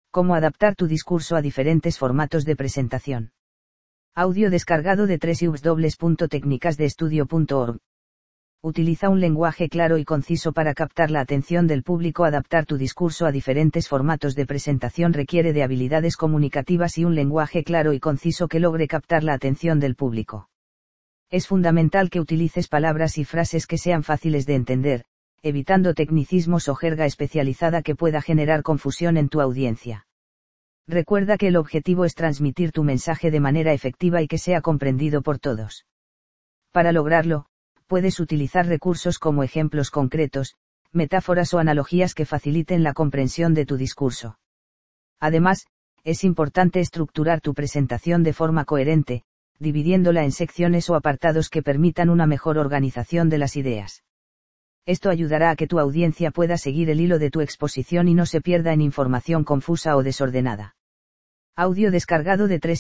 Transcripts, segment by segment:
Cómo adaptar tu discurso a diferentes formatos de presentación. Audio descargado de www.tecnicasdeestudio.org. Utiliza un lenguaje claro y conciso para captar la atención del público. Adaptar tu discurso a diferentes formatos de presentación requiere de habilidades comunicativas y un lenguaje claro y conciso que logre captar la atención del público. Es fundamental que utilices palabras y frases que sean fáciles de entender, evitando tecnicismos o jerga especializada que pueda generar confusión en tu audiencia. Recuerda que el objetivo es transmitir tu mensaje de manera efectiva y que sea comprendido por todos. Para lograrlo, puedes utilizar recursos como ejemplos concretos, metáforas o analogías que faciliten la comprensión de tu discurso. Además, es importante estructurar tu presentación de forma coherente, dividiéndola en secciones o apartados que permitan una mejor organización de las ideas. Esto ayudará a que tu audiencia pueda seguir el hilo de tu exposición y no se pierda en información confusa o desordenada. Audio descargado de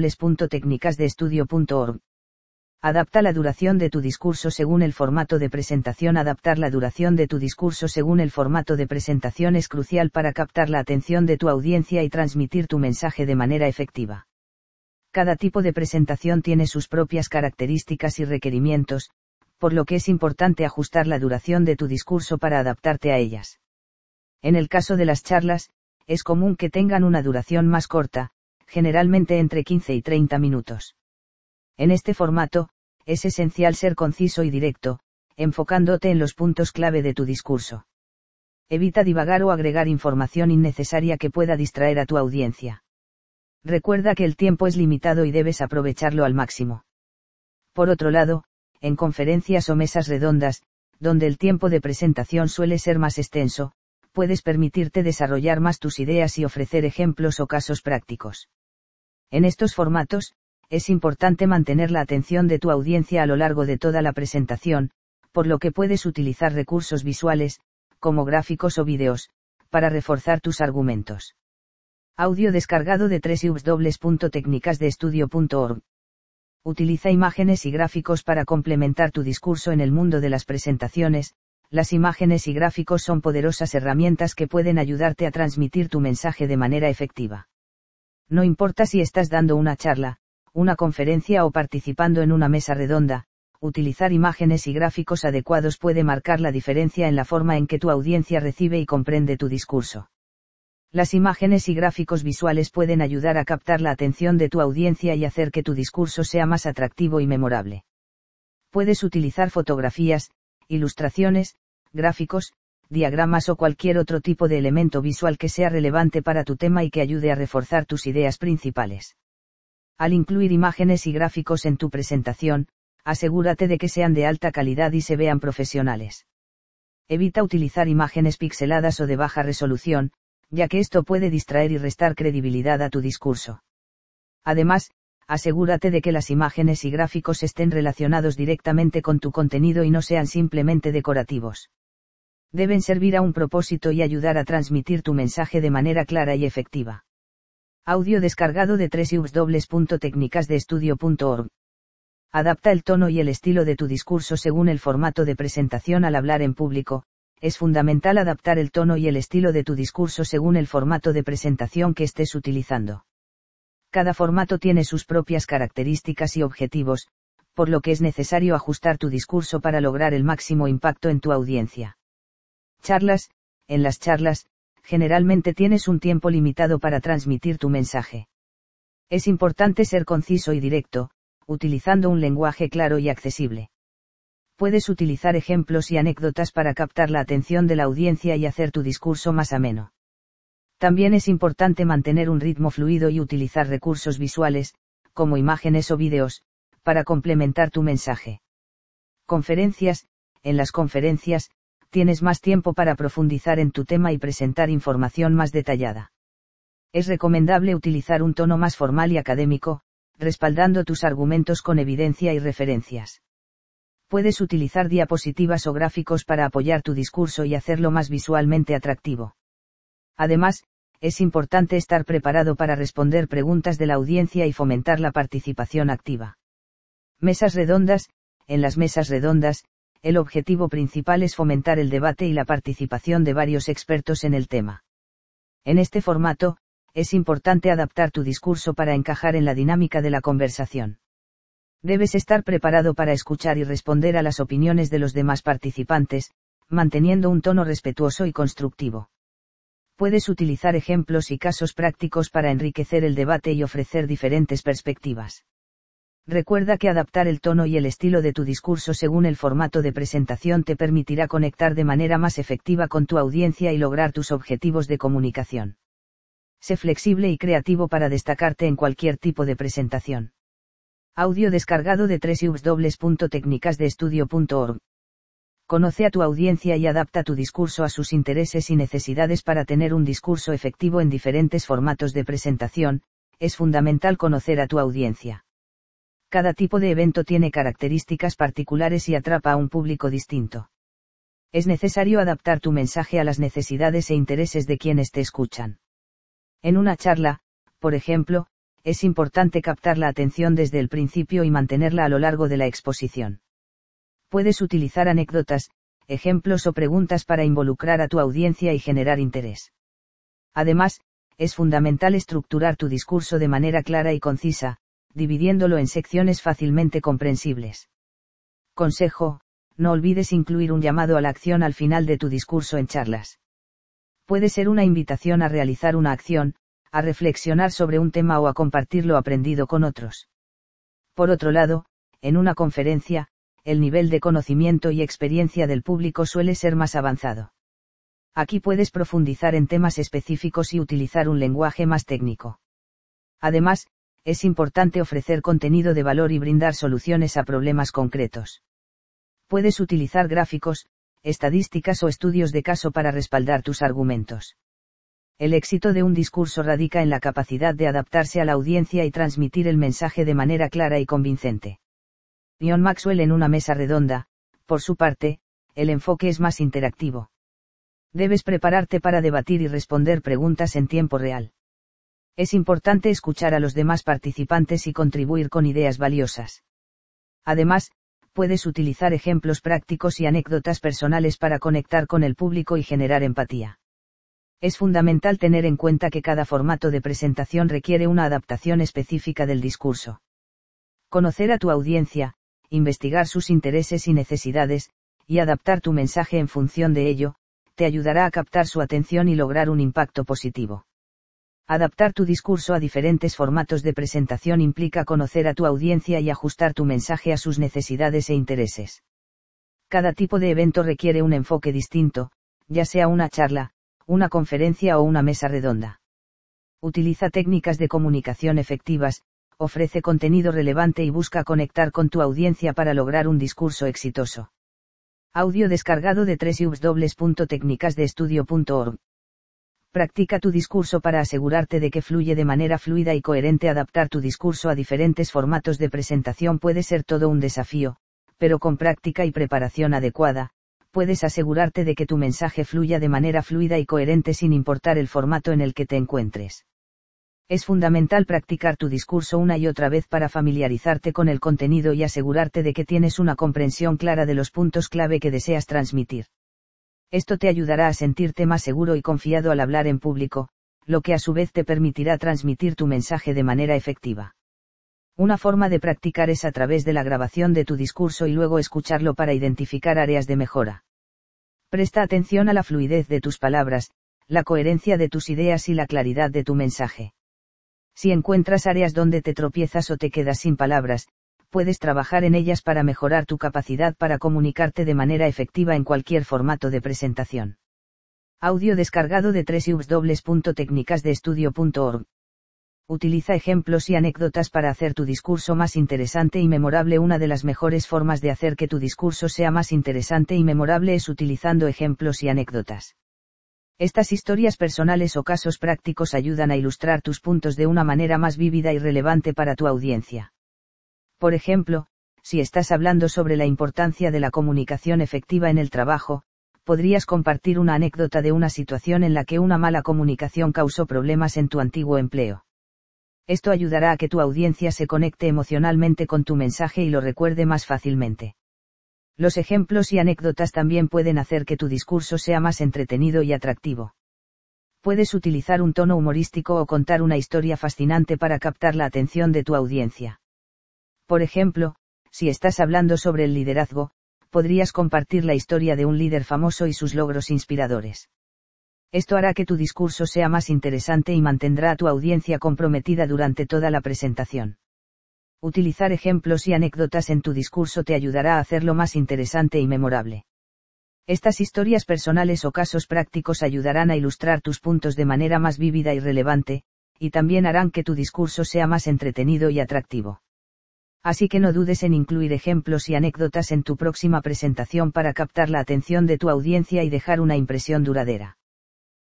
www.tecnicasdeestudio.org. Adapta la duración de tu discurso según el formato de presentación. Adaptar la duración de tu discurso según el formato de presentación es crucial para captar la atención de tu audiencia y transmitir tu mensaje de manera efectiva. Cada tipo de presentación tiene sus propias características y requerimientos, por lo que es importante ajustar la duración de tu discurso para adaptarte a ellas. En el caso de las charlas, es común que tengan una duración más corta, generalmente entre 15 y 30 minutos. En este formato, es esencial ser conciso y directo, enfocándote en los puntos clave de tu discurso. Evita divagar o agregar información innecesaria que pueda distraer a tu audiencia. Recuerda que el tiempo es limitado y debes aprovecharlo al máximo. Por otro lado, en conferencias o mesas redondas, donde el tiempo de presentación suele ser más extenso, puedes permitirte desarrollar más tus ideas y ofrecer ejemplos o casos prácticos. En estos formatos, es importante mantener la atención de tu audiencia a lo largo de toda la presentación, por lo que puedes utilizar recursos visuales, como gráficos o vídeos, para reforzar tus argumentos. Audio descargado de www.tecnicasdeestudio.org. Utiliza imágenes y gráficos para complementar tu discurso. En el mundo de las presentaciones, las imágenes y gráficos son poderosas herramientas que pueden ayudarte a transmitir tu mensaje de manera efectiva. No importa si estás dando una charla, una conferencia o participando en una mesa redonda, utilizar imágenes y gráficos adecuados puede marcar la diferencia en la forma en que tu audiencia recibe y comprende tu discurso. Las imágenes y gráficos visuales pueden ayudar a captar la atención de tu audiencia y hacer que tu discurso sea más atractivo y memorable. Puedes utilizar fotografías, ilustraciones, gráficos, diagramas o cualquier otro tipo de elemento visual que sea relevante para tu tema y que ayude a reforzar tus ideas principales. Al incluir imágenes y gráficos en tu presentación, asegúrate de que sean de alta calidad y se vean profesionales. Evita utilizar imágenes pixeladas o de baja resolución, ya que esto puede distraer y restar credibilidad a tu discurso. Además, asegúrate de que las imágenes y gráficos estén relacionados directamente con tu contenido y no sean simplemente decorativos. Deben servir a un propósito y ayudar a transmitir tu mensaje de manera clara y efectiva. Audio descargado de www.tecnicasdeestudio.org. Adapta el tono y el estilo de tu discurso según el formato de presentación. Al hablar en público, es fundamental adaptar el tono y el estilo de tu discurso según el formato de presentación que estés utilizando. Cada formato tiene sus propias características y objetivos, por lo que es necesario ajustar tu discurso para lograr el máximo impacto en tu audiencia. Charlas. En las charlas, generalmente tienes un tiempo limitado para transmitir tu mensaje. Es importante ser conciso y directo, utilizando un lenguaje claro y accesible. Puedes utilizar ejemplos y anécdotas para captar la atención de la audiencia y hacer tu discurso más ameno. También es importante mantener un ritmo fluido y utilizar recursos visuales, como imágenes o vídeos, para complementar tu mensaje. Conferencias. En las conferencias, tienes más tiempo para profundizar en tu tema y presentar información más detallada. Es recomendable utilizar un tono más formal y académico, respaldando tus argumentos con evidencia y referencias. Puedes utilizar diapositivas o gráficos para apoyar tu discurso y hacerlo más visualmente atractivo. Además, es importante estar preparado para responder preguntas de la audiencia y fomentar la participación activa. Mesas redondas. En las mesas redondas, el objetivo principal es fomentar el debate y la participación de varios expertos en el tema. En este formato, es importante adaptar tu discurso para encajar en la dinámica de la conversación. Debes estar preparado para escuchar y responder a las opiniones de los demás participantes, manteniendo un tono respetuoso y constructivo. Puedes utilizar ejemplos y casos prácticos para enriquecer el debate y ofrecer diferentes perspectivas. Recuerda que adaptar el tono y el estilo de tu discurso según el formato de presentación te permitirá conectar de manera más efectiva con tu audiencia y lograr tus objetivos de comunicación. Sé flexible y creativo para destacarte en cualquier tipo de presentación. Audio descargado de www.tecnicasdeestudio.org. Conoce a tu audiencia y adapta tu discurso a sus intereses y necesidades para tener un discurso efectivo en diferentes formatos de presentación. Es fundamental conocer a tu audiencia. Cada tipo de evento tiene características particulares y atrapa a un público distinto. Es necesario adaptar tu mensaje a las necesidades e intereses de quienes te escuchan. En una charla, por ejemplo, es importante captar la atención desde el principio y mantenerla a lo largo de la exposición. Puedes utilizar anécdotas, ejemplos o preguntas para involucrar a tu audiencia y generar interés. Además, es fundamental estructurar tu discurso de manera clara y concisa, dividiéndolo en secciones fácilmente comprensibles. Consejo: no olvides incluir un llamado a la acción al final de tu discurso en charlas. Puede ser una invitación a realizar una acción, a reflexionar sobre un tema o a compartir lo aprendido con otros. Por otro lado, en una conferencia, el nivel de conocimiento y experiencia del público suele ser más avanzado. Aquí puedes profundizar en temas específicos y utilizar un lenguaje más técnico. Además, es importante ofrecer contenido de valor y brindar soluciones a problemas concretos. Puedes utilizar gráficos, estadísticas o estudios de caso para respaldar tus argumentos. El éxito de un discurso radica en la capacidad de adaptarse a la audiencia y transmitir el mensaje de manera clara y convincente. John Maxwell. En una mesa redonda, por su parte, el enfoque es más interactivo. Debes prepararte para debatir y responder preguntas en tiempo real. Es importante escuchar a los demás participantes y contribuir con ideas valiosas. Además, puedes utilizar ejemplos prácticos y anécdotas personales para conectar con el público y generar empatía. Es fundamental tener en cuenta que cada formato de presentación requiere una adaptación específica del discurso. Conocer a tu audiencia, investigar sus intereses y necesidades, y adaptar tu mensaje en función de ello, te ayudará a captar su atención y lograr un impacto positivo. Adaptar tu discurso a diferentes formatos de presentación implica conocer a tu audiencia y ajustar tu mensaje a sus necesidades e intereses. Cada tipo de evento requiere un enfoque distinto, ya sea una charla, una conferencia o una mesa redonda. Utiliza técnicas de comunicación efectivas, ofrece contenido relevante y busca conectar con tu audiencia para lograr un discurso exitoso. Audio descargado de www.tecnicasdeestudio.org. Practica tu discurso para asegurarte de que fluye de manera fluida y coherente. Adaptar tu discurso a diferentes formatos de presentación puede ser todo un desafío, pero con práctica y preparación adecuada, puedes asegurarte de que tu mensaje fluya de manera fluida y coherente sin importar el formato en el que te encuentres. Es fundamental practicar tu discurso una y otra vez para familiarizarte con el contenido y asegurarte de que tienes una comprensión clara de los puntos clave que deseas transmitir. Esto te ayudará a sentirte más seguro y confiado al hablar en público, lo que a su vez te permitirá transmitir tu mensaje de manera efectiva. Una forma de practicar es a través de la grabación de tu discurso y luego escucharlo para identificar áreas de mejora. Presta atención a la fluidez de tus palabras, la coherencia de tus ideas y la claridad de tu mensaje. Si encuentras áreas donde te tropiezas o te quedas sin palabras, puedes trabajar en ellas para mejorar tu capacidad para comunicarte de manera efectiva en cualquier formato de presentación. Audio descargado de www.tecnicasdeestudio.org. Utiliza ejemplos y anécdotas para hacer tu discurso más interesante y memorable. Una de las mejores formas de hacer que tu discurso sea más interesante y memorable es utilizando ejemplos y anécdotas. Estas historias personales o casos prácticos ayudan a ilustrar tus puntos de una manera más vívida y relevante para tu audiencia. Por ejemplo, si estás hablando sobre la importancia de la comunicación efectiva en el trabajo, podrías compartir una anécdota de una situación en la que una mala comunicación causó problemas en tu antiguo empleo. Esto ayudará a que tu audiencia se conecte emocionalmente con tu mensaje y lo recuerde más fácilmente. Los ejemplos y anécdotas también pueden hacer que tu discurso sea más entretenido y atractivo. Puedes utilizar un tono humorístico o contar una historia fascinante para captar la atención de tu audiencia. Por ejemplo, si estás hablando sobre el liderazgo, podrías compartir la historia de un líder famoso y sus logros inspiradores. Esto hará que tu discurso sea más interesante y mantendrá a tu audiencia comprometida durante toda la presentación. Utilizar ejemplos y anécdotas en tu discurso te ayudará a hacerlo más interesante y memorable. Estas historias personales o casos prácticos ayudarán a ilustrar tus puntos de manera más vívida y relevante, y también harán que tu discurso sea más entretenido y atractivo. Así que no dudes en incluir ejemplos y anécdotas en tu próxima presentación para captar la atención de tu audiencia y dejar una impresión duradera.